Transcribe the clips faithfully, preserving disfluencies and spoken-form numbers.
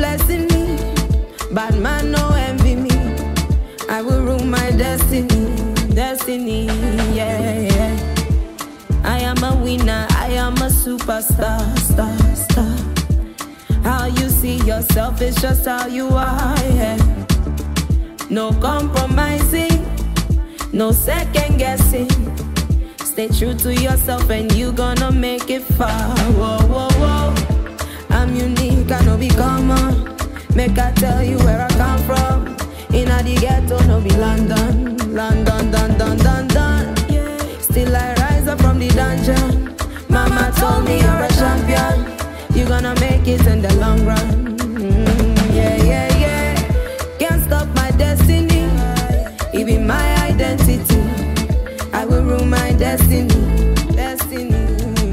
blessing me. Bad man no envy me. I will rule my destiny, destiny, yeah, yeah. I am a winner, I am a superstar, star, star. How you see yourself is just how you are, yeah. No compromising, no second guessing. Stay true to yourself and you gonna make it far. Whoa, whoa, whoa. I'm unique, I know be common. Make I tell you where I come from. Inna the ghetto, no be London, London, dun, dun, dun, dun. Still I rise up from the dungeon. Mama told me you're a champion. You're gonna make it in the long run. Mm, yeah, yeah, yeah. Can't stop my destiny. It be my identity. I will rule my destiny, destiny.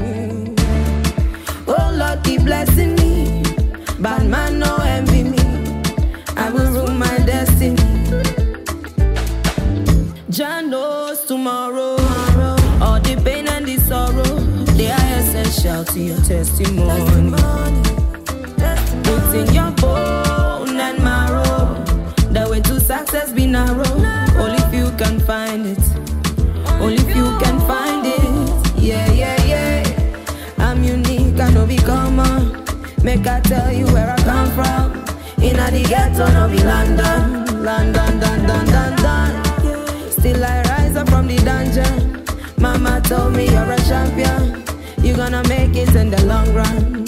Oh Lord, keep blessing me. Bad man no envy me. I will rule my destiny. Jah knows tomorrow. All the pain and the sorrow, they are essential to your testimony. Put in your bone and marrow. The way to success be narrow. Only if you can find it. Only if you can find it. Yeah, yeah, yeah. I'm unique, I know be common. Make I tell you where I come from. Inna the ghetto, no be London, London, dun, dun, dun, dun. Still I rise up from the dungeon. Mama told me you're a champion. You're gonna make it in the long run.